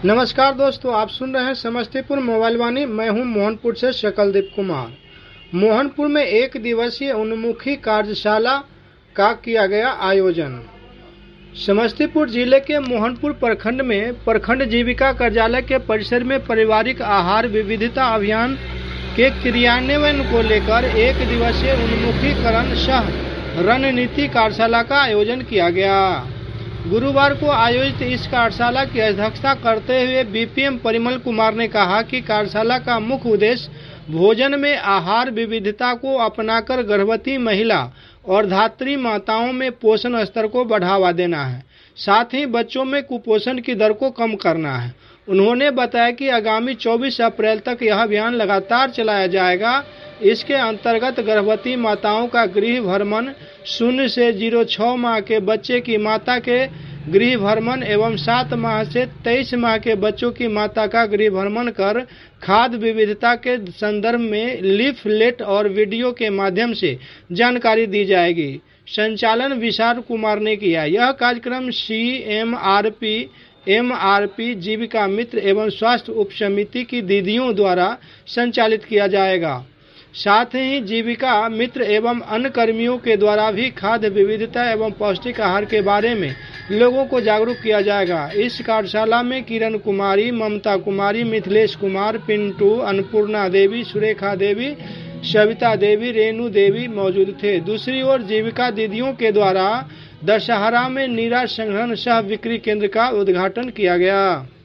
नमस्कार दोस्तों, आप सुन रहे हैं समस्तीपुर मोबाइल वाणी। मैं हूं मोहनपुर से शकलदीप कुमार। मोहनपुर में एक दिवसीय उन्मुखी कार्यशाला का किया गया आयोजन। समस्तीपुर जिले के मोहनपुर प्रखंड में प्रखंड जीविका कार्यालय के परिसर में पारिवारिक आहार विविधता अभियान के क्रियान्वयन को लेकर एक दिवसीय उन्मुखीकरण सह रणनीति कार्यशाला का आयोजन किया गया। गुरुवार को आयोजित इस कार्यशाला की अध्यक्षता करते हुए बीपीएम परिमल कुमार ने कहा कि कार्यशाला का मुख्य उद्देश्य भोजन में आहार विविधता को अपनाकर गर्भवती महिला और धात्री माताओं में पोषण स्तर को बढ़ावा देना है, साथ ही बच्चों में कुपोषण की दर को कम करना है। उन्होंने बताया कि आगामी 24 अप्रैल तक यह अभियान लगातार चलाया जाएगा। इसके अंतर्गत गर्भवती माताओं का गृह भ्रमण, 0 से 06 माह के बच्चे की माता के गृह भ्रमण एवं 7 माह से 23 माह के बच्चों की माता का गृह भ्रमण कर खाद्य विविधता के संदर्भ में लीफलेट और वीडियो के माध्यम से जानकारी दी जाएगी। संचालन विशाल कुमार ने किया। यह कार्यक्रम CMRP, MRP, जीविका मित्र एवं स्वास्थ्य उप समिति की दीदियों द्वारा संचालित किया जाएगा। साथ ही जीविका मित्र एवं अन्य कर्मियों के द्वारा भी खाद्य विविधता एवं पौष्टिक आहार के बारे में लोगों को जागरूक किया जाएगा। इस कार्यशाला में किरण कुमारी, ममता कुमारी, मिथिलेश कुमार, पिंटू, अन्नपूर्णा देवी, सुरेखा देवी, सविता देवी, रेणु देवी मौजूद थे। दूसरी ओर जीविका दीदियों के द्वारा दशहरा में नीरा संग्रहण सह बिक्री केंद्र का उद्घाटन किया गया।